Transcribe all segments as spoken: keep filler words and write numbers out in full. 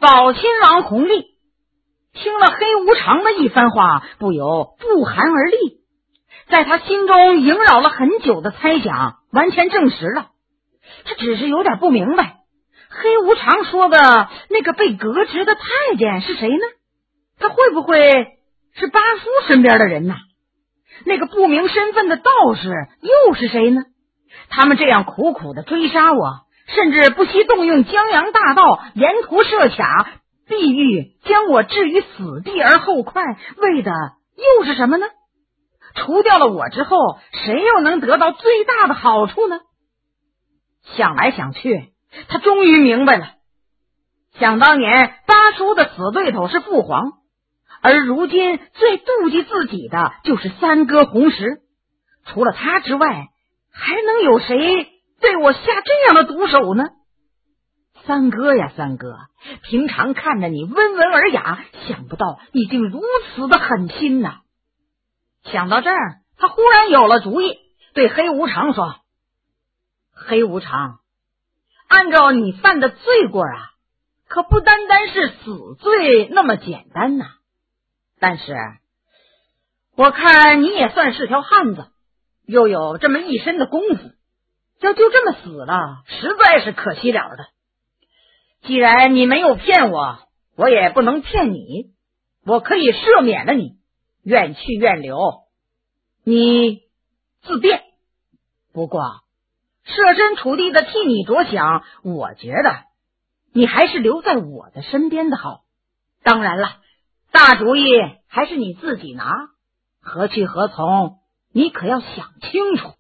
宝亲王弘历听了黑无常的一番话，不由不寒而栗。在他心中萦绕了很久的猜想完全证实了，他只是有点不明白，黑无常说的那个被革职的太监是谁呢？他会不会是八叔身边的人呢？那个不明身份的道士又是谁呢？他们这样苦苦的追杀我，甚至不惜动用江洋大盗，沿途设卡，必欲将我置于死地而后快，为的又是什么呢？除掉了我之后，谁又能得到最大的好处呢？想来想去，他终于明白了。想当年八叔的死对头是父皇，而如今最妒忌自己的就是三哥红石，除了他之外，还能有谁对我下这样的毒手呢？三哥呀三哥，平常看着你温文尔雅，想不到你竟如此的狠心呐！想到这儿，他忽然有了主意，对黑无常说：黑无常，按照你犯的罪过啊，可不单单是死罪那么简单呐。但是我看你也算是条汉子，又有这么一身的功夫，要就这么死了，实在是可惜了的。既然你没有骗我，我也不能骗你，我可以赦免了你，愿去愿留，你自便。不过设身处地的替你着想，我觉得你还是留在我的身边的好。当然了，大主意还是你自己拿，何去何从，你可要想清楚。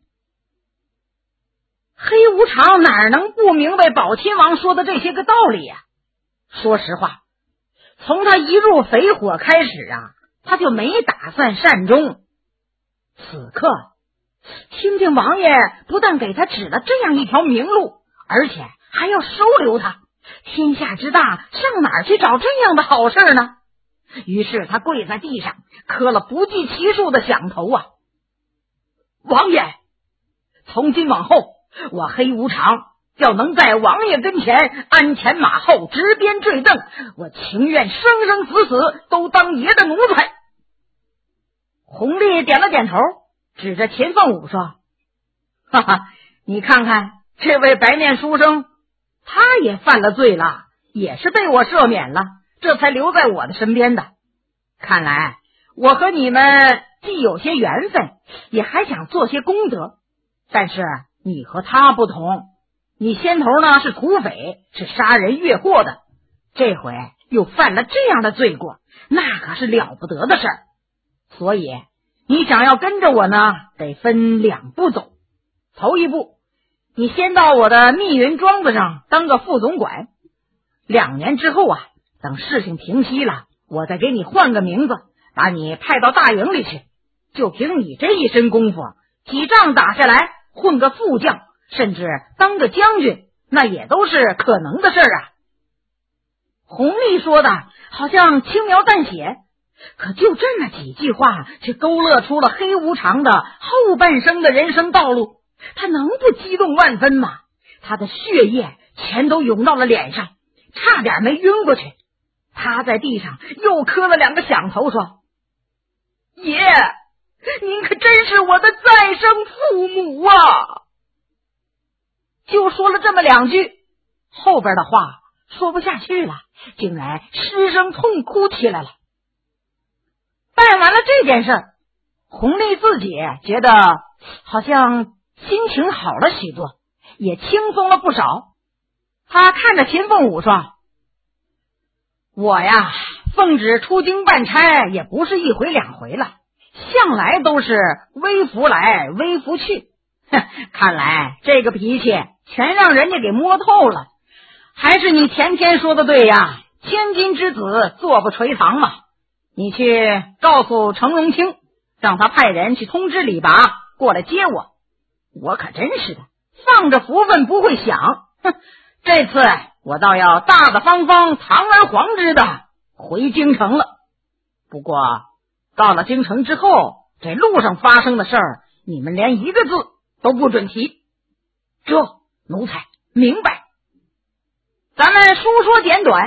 黑无常哪能不明白宝亲王说的这些个道理呀、啊？说实话，从他一入匪火开始啊，他就没打算善终。此刻听听王爷不但给他指了这样一条明路，而且还要收留他，天下之大，上哪儿去找这样的好事呢？于是他跪在地上磕了不计其数的响头啊！王爷，从今往后，我黑无常要能在王爷跟前鞍前马后，执鞭坠镫，我情愿生生死死都当爷的奴才。弘历点了点头，指着秦凤舞说：哈哈，你看看这位白面书生，他也犯了罪了，也是被我赦免了，这才留在我的身边的。看来我和你们既有些缘分，也还想做些功德。但是你和他不同，你先头呢是土匪，是杀人越货的，这回又犯了这样的罪过，那可是了不得的事儿。所以你想要跟着我呢，得分两步走。头一步，你先到我的密云庄子上当个副总管，两年之后啊，等事情平息了，我再给你换个名字，把你派到大营里去。就凭你这一身功夫，几仗打下来，混个副将，甚至当个将军，那也都是可能的事儿啊。弘历说的好像轻描淡写，可就这么几句话，却勾勒出了黑无常的后半生的人生道路。他能不激动万分吗？他的血液全都涌到了脸上，差点没晕过去。他在地上又磕了两个响头，说：爷，您可真是我的再生父母啊！就说了这么两句，后边的话说不下去了，竟然失声痛哭起来了。办完了这件事，弘历自己觉得好像心情好了许多，也轻松了不少。他看着秦凤舞说：我呀，奉旨出京办差也不是一回两回了，向来都是微服来微服去。看来这个脾气全让人家给摸透了。还是你前天说的对呀，千金之子坐不垂堂嘛。你去告诉程荣清，让他派人去通知李拔过来接我。我可真是的，放着福分不会享。哼，这次我倒要大大方方堂而皇之的回京城了。不过到了京城之后，这路上发生的事儿，你们连一个字都不准提。这奴才明白。咱们书说简短，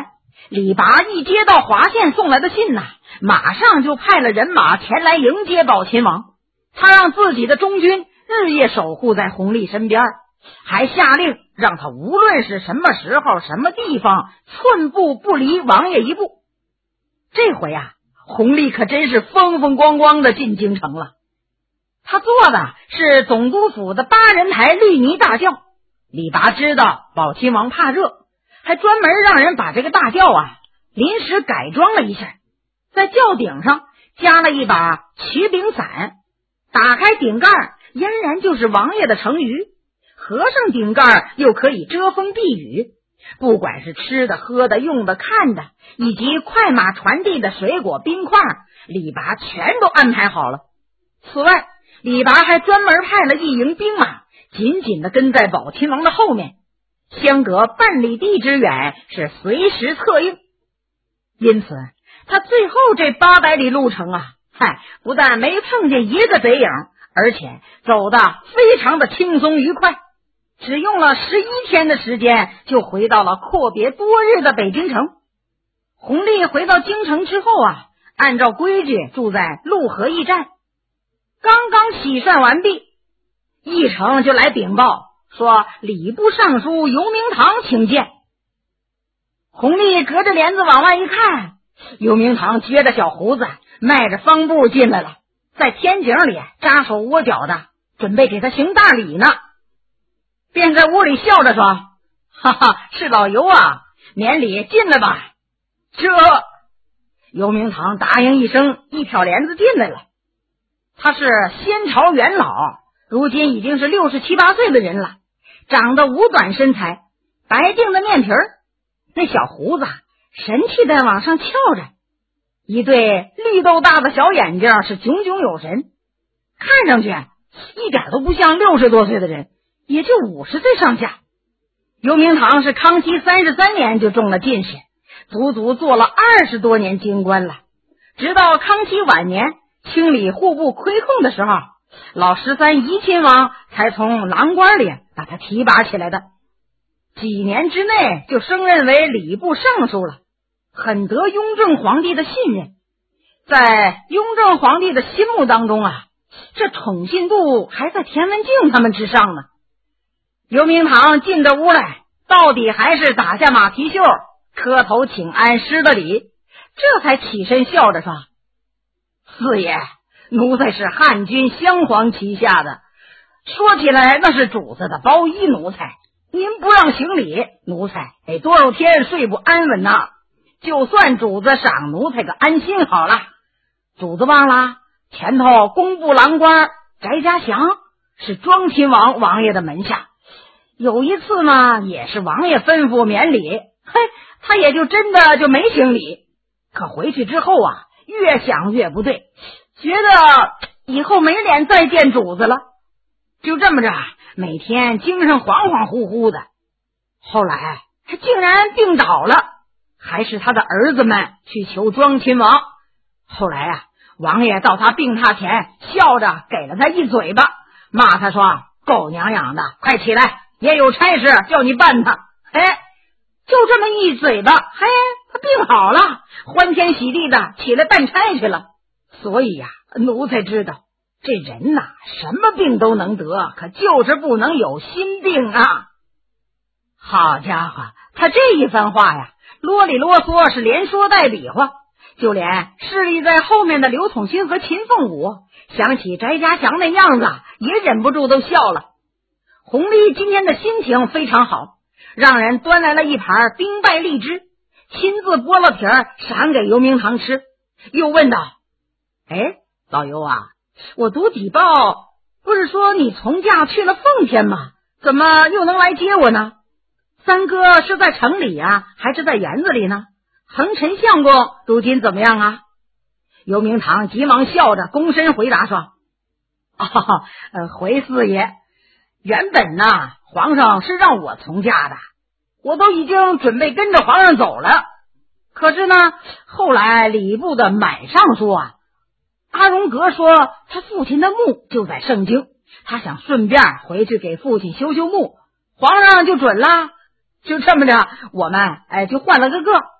李拔一接到华县送来的信呐、啊，马上就派了人马前来迎接宝亲王。他让自己的中军日夜守护在弘历身边，还下令让他无论是什么时候什么地方，寸步不离王爷一步。这回啊，弘历可真是风风光光的进京城了。他坐的是总督府的八人台绿泥大轿。李拔知道宝亲王怕热，还专门让人把这个大轿啊临时改装了一下，在轿顶上加了一把曲柄伞，打开顶盖俨然就是王爷的成鱼，合上顶盖又可以遮风避雨。不管是吃的喝的用的看的，以及快马传递的水果冰块，李拔全都安排好了。此外，李拔还专门派了一营兵马紧紧地跟在宝亲王的后面，相隔半里地之远，是随时策应。因此他最后这八百里路程啊，嗨，不但没碰见一个贼影，而且走得非常的轻松愉快，只用了十一天的时间就回到了阔别多日的北京城。弘历回到京城之后啊，按照规矩住在陆河驿站。刚刚洗涮完毕，驿丞就来禀报说礼部尚书游明堂请见。弘历隔着帘子往外一看，游明堂撅着小胡子，迈着方步进来了，在天井里扎手窝脚的，准备给他行大礼呢。便在屋里笑着说：“哈哈，是老游啊，免礼进来吧。”这游明堂答应一声，一挑帘子进来了。他是先朝元老，如今已经是六十七八岁的人了，长得五短身材，白净的面皮儿，那小胡子神气的往上翘着，一对绿豆大的小眼睛是炯炯有神，看上去一点都不像六十多岁的人，也就五十岁上下。游明堂是康熙三十三年就中了进士，足足做了二十多年京官了。直到康熙晚年清理户部亏空的时候，老十三怡亲王才从郎官里把他提拔起来的。几年之内就升任为礼部尚书了，很得雍正皇帝的信任。在雍正皇帝的心目当中啊，这宠信度还在田文镜他们之上呢。游明堂进这屋来，到底还是打下马蹄袖，磕头请安，施了礼，这才起身笑着说：“四爷，奴才是汉军镶黄旗下的，说起来那是主子的包衣奴才，您不让行礼，奴才得多少天睡不安稳呐。就算主子赏奴才个安心好了。主子忘了，前头工部郎官翟家祥是庄亲王王爷的门下，有一次呢，也是王爷吩咐免礼，嘿，他也就真的就没行礼。可回去之后啊，越想越不对，觉得以后没脸再见主子了。就这么着，每天精神恍恍惚惚的。后来他竟然病倒了，还是他的儿子们去求庄亲王。后来啊，王爷到他病榻前，笑着给了他一嘴巴，骂他说：“狗娘养的，快起来，也有差事叫你办他。”哎，就这么一嘴巴，嘿，他病好了，欢天喜地的起来办差去了。所以呀、啊，奴才知道这人呐、啊，什么病都能得，可就是不能有心病啊。好家伙，他这一番话呀，啰里啰嗦，是连说带比划，就连侍立在后面的刘统勋和秦凤舞想起翟家祥那样子，也忍不住都笑了。弘历今天的心情非常好，让人端来了一盘冰败荔枝，亲自剥了皮儿赏给游明堂吃，又问道：“哎，老游啊，我读邸报不是说你从驾去了奉天吗？怎么又能来接我呢？三哥是在城里啊，还是在园子里呢？恒臣相公如今怎么样啊？”游明堂急忙笑着躬身回答说：“哦，呃，回四爷，原本呢，皇上是让我从驾的，我都已经准备跟着皇上走了。可是呢，后来礼部的满尚书啊，阿荣格说他父亲的墓就在盛京，他想顺便回去给父亲修修墓，皇上就准了。就这么着，我们哎就换了个个，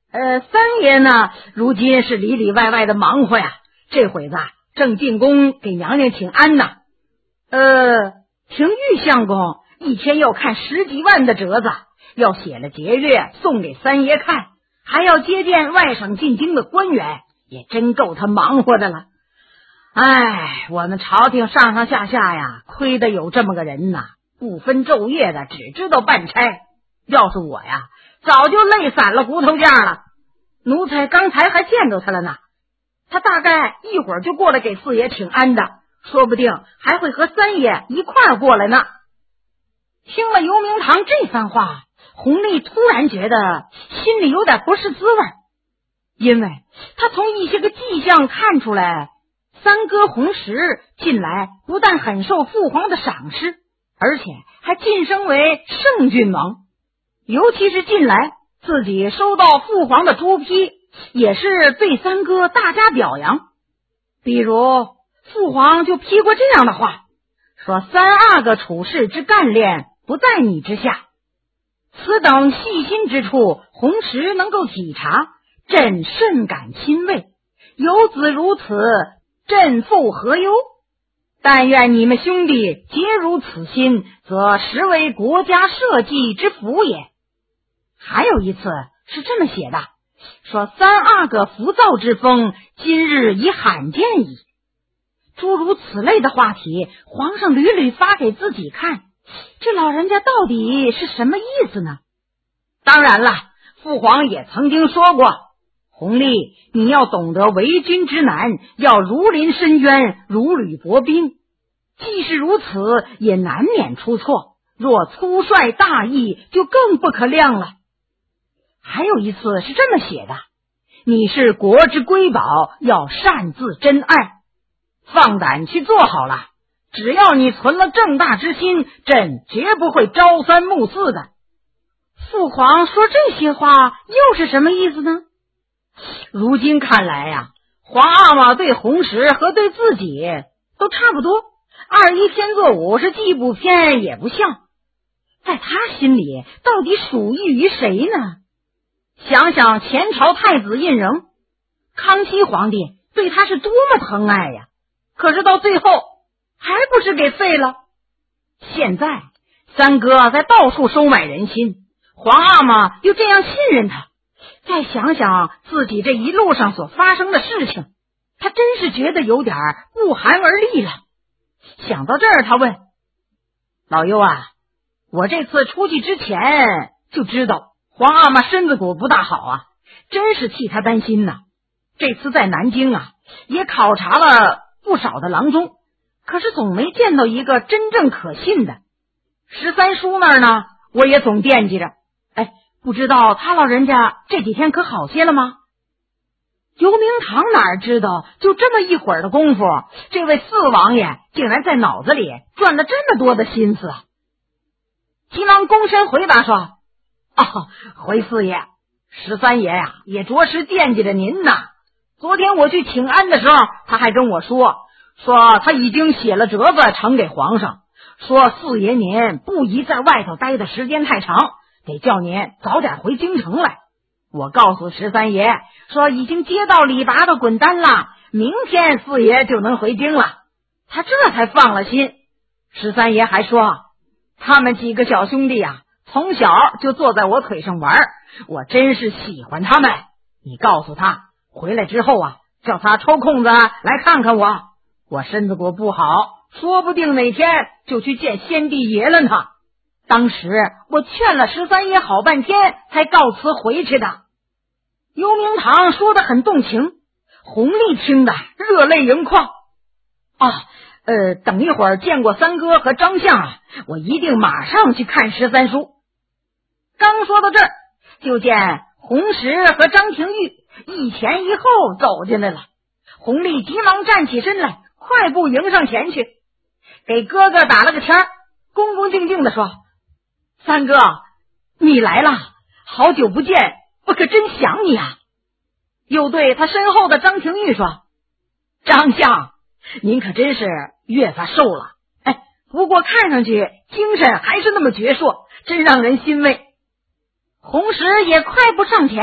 呃，三爷呢，如今是里里外外的忙活呀，这会子啊正进宫给娘娘请安呢。呃，廷玉相公一天要看十几万的折子，要写了节约送给三爷看，还要接见外省进京的官员，也真够他忙活的了。哎，我们朝廷上上下下呀，亏得有这么个人呐，不分昼夜的，只知道办差。要是我呀，早就累散了骨头架了。奴才刚才还见到他了呢，他大概一会儿就过来给四爷请安的，说不定还会和三爷一块儿过来呢。听了游明堂这番话，弘历突然觉得心里有点不是滋味，因为他从一些个迹象看出来，三哥弘时近来不但很受父皇的赏识，而且还晋升为圣郡王。尤其是近来自己收到父皇的朱批，也是对三哥大加表扬。比如父皇就批过这样的话，说三阿哥处事之干练不在你之下，此等细心之处，弘时能够体察，朕甚感欣慰。有子如此，朕复何忧？但愿你们兄弟皆如此心，则实为国家社稷之福也。还有一次是这么写的，说三阿哥浮躁之风，今日已罕见矣。诸如此类的话题，皇上屡屡发给自己看，这老人家到底是什么意思呢？当然了，父皇也曾经说过，弘历，你要懂得为君之难，要如临深渊，如履薄冰。即使如此，也难免出错，若粗率大意，就更不可量了。还有一次是这么写的，你是国之瑰宝，要擅自珍爱，放胆去做好了，只要你存了正大之心，朕绝不会朝三暮四的。父皇说这些话又是什么意思呢？如今看来呀、啊，皇阿玛对弘时和对自己都差不多，二一天作五，是既不偏也不像，在他心里到底属意于谁呢？想想前朝太子胤禛，康熙皇帝对他是多么疼爱呀，可是到最后还不是给废了。现在三哥在到处收买人心，皇阿玛又这样信任他，再想想自己这一路上所发生的事情，他真是觉得有点不寒而栗了。想到这儿，他问老优啊，我这次出去之前就知道皇阿玛身子骨不大好啊，真是替他担心呐。这次在南京啊，也考察了不少的郎中，可是总没见到一个真正可信的。十三叔那儿呢，我也总惦记着，哎，不知道他老人家这几天可好些了吗？游明堂哪知道，就这么一会儿的功夫，这位四王爷竟然在脑子里转了这么多的心思啊！急忙躬身回答说：哦，回四爷，十三爷呀、啊，也着实惦记着您呐。昨天我去请安的时候，他还跟我说，说他已经写了折子呈给皇上，说四爷您不宜在外头待的时间太长，得叫您早点回京城来。我告诉十三爷说，已经接到李拔的滚单了，明天四爷就能回京了。他这才放了心。十三爷还说，他们几个小兄弟呀、啊，从小就坐在我腿上玩，我真是喜欢他们。你告诉他，回来之后啊，叫他抽空子来看看我。我身子骨不好，说不定哪天就去见先帝爷了呢。当时我劝了十三爷好半天，才告辞回去的。游明堂说得很动情，弘历听得热泪盈眶。啊，呃，等一会儿见过三哥和张相啊，我一定马上去看十三叔。刚说到这儿，就见弘时和张廷玉一前一后走进来了。弘历急忙站起身来，快步迎上前去，给哥哥打了个签儿，恭恭敬敬地说：三哥，你来了，好久不见，我可真想你啊。又对他身后的张廷玉说：张相，您可真是越发瘦了，哎，不过看上去精神还是那么矍铄，真让人欣慰。弘时也快步上前，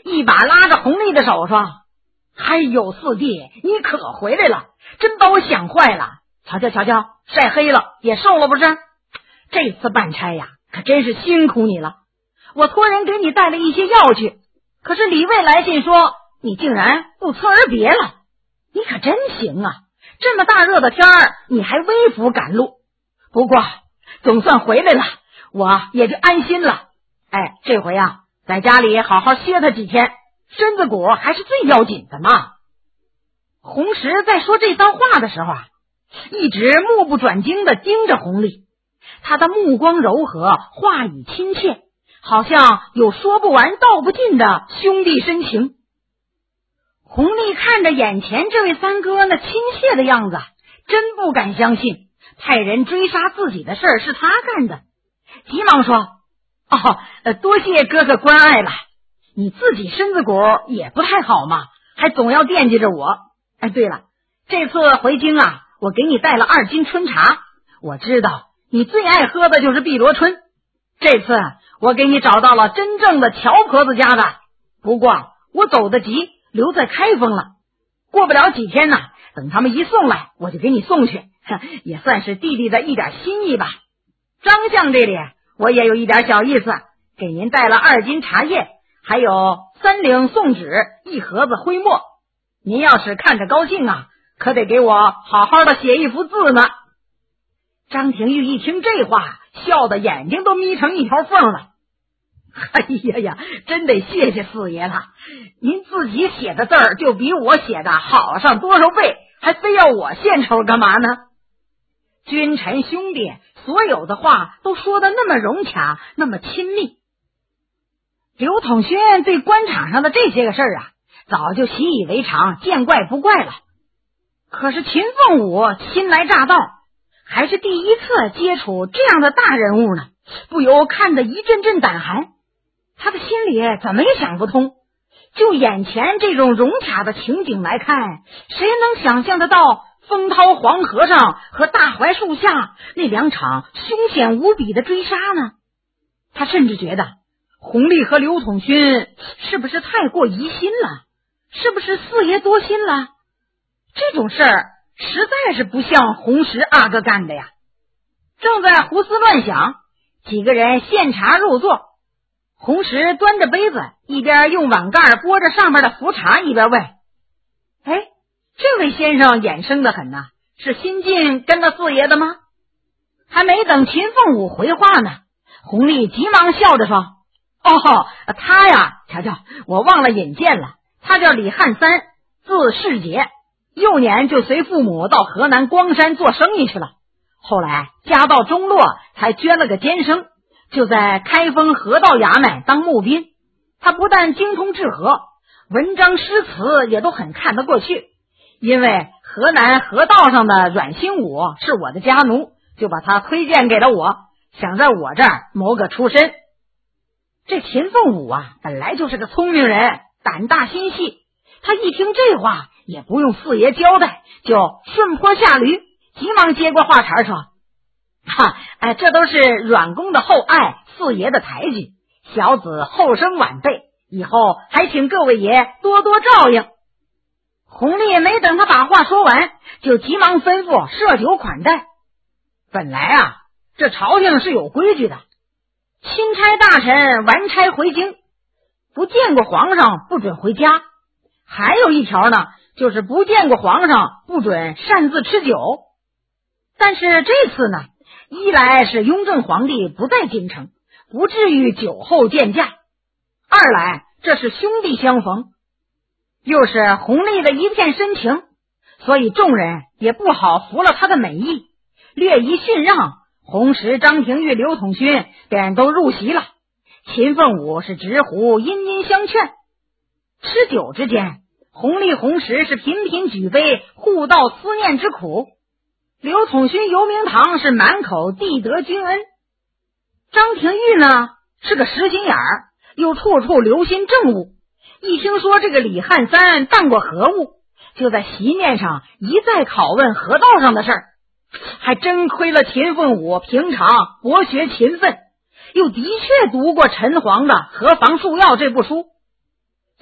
一把拉着弘历的手说：“哎呦，四弟，你可回来了，真把我想坏了。瞧瞧瞧瞧，晒黑了，也瘦了不是？这次办差呀，可真是辛苦你了。我托人给你带了一些药去，可是李卫来信说你竟然不辞而别了。你可真行啊，这么大热的天儿，你还微服赶路。不过总算回来了，我也就安心了。哎，这回啊，在家里好好歇他几天，身子骨还是最要紧的嘛。”洪石在说这番话的时候啊，一直目不转睛地盯着弘历，他的目光柔和，话语亲切，好像有说不完道不尽的兄弟深情。弘历看着眼前这位三哥那亲切的样子，真不敢相信派人追杀自己的事儿是他干的，急忙说：“哦，多谢哥哥关爱了，你自己身子骨也不太好嘛，还总要惦记着我。哎，对了，这次回京啊，我给你带了二斤春茶，我知道你最爱喝的就是碧螺春，这次我给你找到了真正的乔婆子家的，不过我走得急，留在开封了，过不了几天呢，等他们一送来，我就给你送去，也算是弟弟的一点心意吧。张相这里我也有一点小意思，给您带了二斤茶叶，还有三领宋纸，一盒子灰墨，您要是看着高兴啊，可得给我好好的写一幅字呢。”张廷玉一听这话，笑得眼睛都眯成一条缝了。哎呀呀，真得谢谢四爷了，您自己写的字儿就比我写的好上多少倍，还非要我献丑干嘛呢？君臣兄弟所有的话都说得那么融洽，那么亲密。刘统勋对官场上的这些个事儿啊，早就习以为常，见怪不怪了。可是秦凤舞新来乍到，还是第一次接触这样的大人物呢，不由看得一阵阵胆寒。他的心里怎么也想不通，就眼前这种融洽的情景来看，谁能想象得到风涛黄河上和大槐树下那两场凶险无比的追杀呢？他甚至觉得弘历和刘统勋是不是太过疑心了，是不是四爷多心了？这种事儿实在是不像洪石阿哥干的呀。正在胡思乱想，几个人献茶入座，洪石端着杯子，一边用碗盖拨着上面的浮茶，一边问：“哎，这位先生眼生得很呐、啊，是新晋跟着四爷的吗？”还没等秦凤舞回话呢，弘历急忙笑着说：“哦，他呀，瞧瞧，我忘了引荐了，他叫李汉三，字世杰，幼年就随父母到河南光山做生意去了，后来家道中落，才捐了个监生，就在开封河道衙门当募兵。他不但精通治河，文章诗词也都很看得过去。因为河南河道上的阮兴武是我的家奴，就把他推荐给了我，想在我这儿谋个出身。”这秦凤舞啊，本来就是个聪明人，胆大心细，他一听这话，也不用四爷交代，就顺坡下驴，急忙接过话茬说：“哈，哎，这都是阮公的厚爱，四爷的抬举，小子后生晚辈，以后还请各位爷多多照应。”弘历没等他把话说完，就急忙吩咐设酒款待。本来啊，这朝廷是有规矩的，钦差大臣完差回京，不见过皇上不准回家，还有一条呢，就是不见过皇上不准擅自吃酒。但是这次呢，一来是雍正皇帝不在京城，不至于酒后见驾；二来这是兄弟相逢，又是弘历的一片深情，所以众人也不好服了他的美意，略一训让，洪石、张廷玉、刘统勋便都入席了。秦凤舞是直呼殷殷相劝。吃酒之间，弘历、洪石是频频举杯，互道思念之苦。刘统勋、游明堂是满口地德君恩。张廷玉呢，是个实心眼儿，又处处留心政务，一听说这个李汉三当过河务，就在席面上一再拷问河道上的事儿。还真亏了秦凤舞平常博学勤奋，又的确读过陈黄的《河防术要》这部书，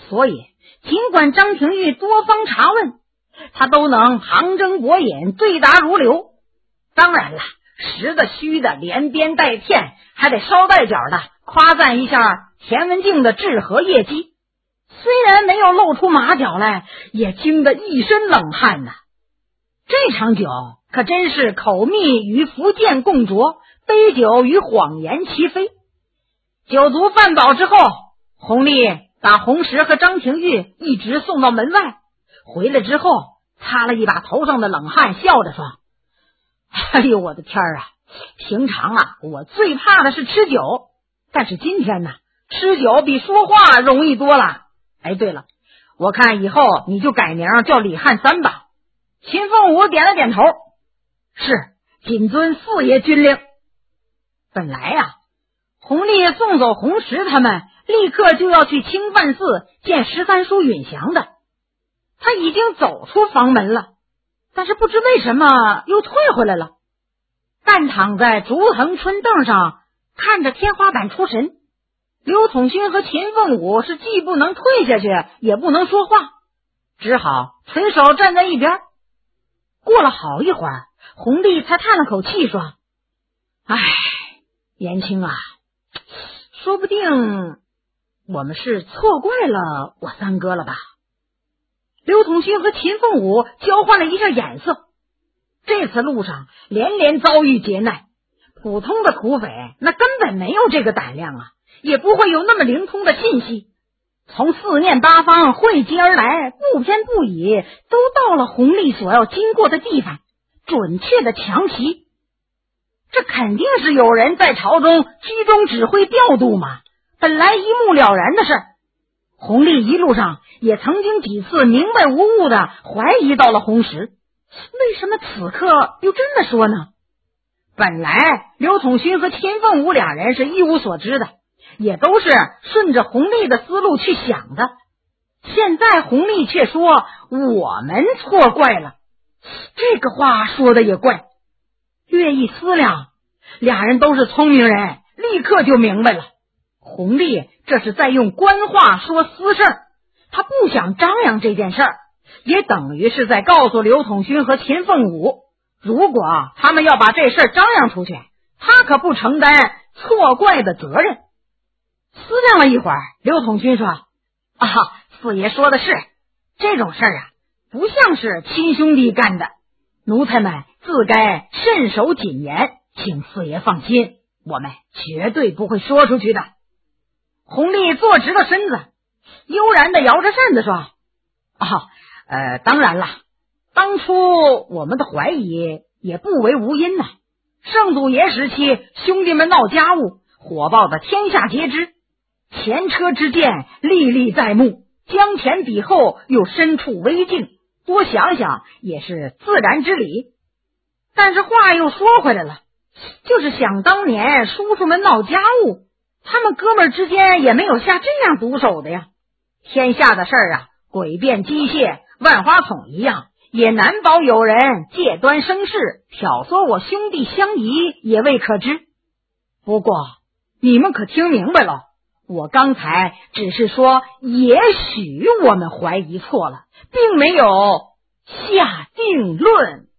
所以尽管张廷玉多方查问，他都能旁征博引，对答如流。当然了，实的虚的连编带骗，还得捎带脚的夸赞一下田文镜的治河业绩。虽然没有露出马脚来，也惊得一身冷汗呐。这场酒可真是口蜜与福建共酌，杯酒与谎言齐飞。酒足饭饱之后，弘历把红石和张廷玉一直送到门外，回来之后擦了一把头上的冷汗，笑着说：哎呦我的天啊，平常啊我最怕的是吃酒，但是今天呢，吃酒比说话容易多了。哎，对了，我看以后你就改名叫李汉三吧。秦凤舞点了点头，是，谨遵四爷军令。本来啊，弘历送走红石他们，立刻就要去清范寺见十三叔允祥的。他已经走出房门了，但是不知为什么又退回来了，半躺在竹藤春凳上，看着天花板出神。刘统勋和秦凤舞是既不能退下去，也不能说话，只好垂手站在一边。过了好一会儿，弘历才叹了口气说：唉，延青啊，说不定我们是错怪了我三哥了吧。刘统勋和秦凤舞交换了一下眼色。这次路上连连遭遇劫难，普通的土匪那根本没有这个胆量啊，也不会有那么灵通的信息，从四面八方汇集而来，不偏不倚，都到了弘历所要经过的地方，准确的强袭。这肯定是有人在朝中居中指挥调度嘛，本来一目了然的事。弘历一路上也曾经几次明白无误的怀疑到了红石，为什么此刻又这么说呢？本来刘统勋和秦凤舞两人是一无所知的，也都是顺着弘历的思路去想的。现在弘历却说我们错怪了，这个话说的也怪。略一思量，俩人都是聪明人，立刻就明白了。弘历这是在用官话说私事儿，他不想张扬这件事儿，也等于是在告诉刘统勋和秦凤舞，如果他们要把这事儿张扬出去，他可不承担错怪的责任。思量了一会儿，刘统勋说：啊，四爷说的是，这种事儿啊，不像是亲兄弟干的，奴才们自该慎守谨言，请四爷放心，我们绝对不会说出去的。弘历坐直了身子，悠然地摇着扇子说：啊，呃，当然了，当初我们的怀疑也不为无因呐、啊。圣祖爷时期，兄弟们闹家务，火爆的天下皆知，前车之鉴历历在目，将前比后又身处危境，多想想也是自然之理。但是话又说回来了，就是想当年叔叔们闹家务，他们哥们之间也没有下这样毒手的呀。天下的事儿啊，诡辩机械，万花筒一样，也难保有人借端生事，挑唆我兄弟相疑，也未可知。不过你们可听明白了，我刚才只是说也许我们怀疑错了，并没有下定论。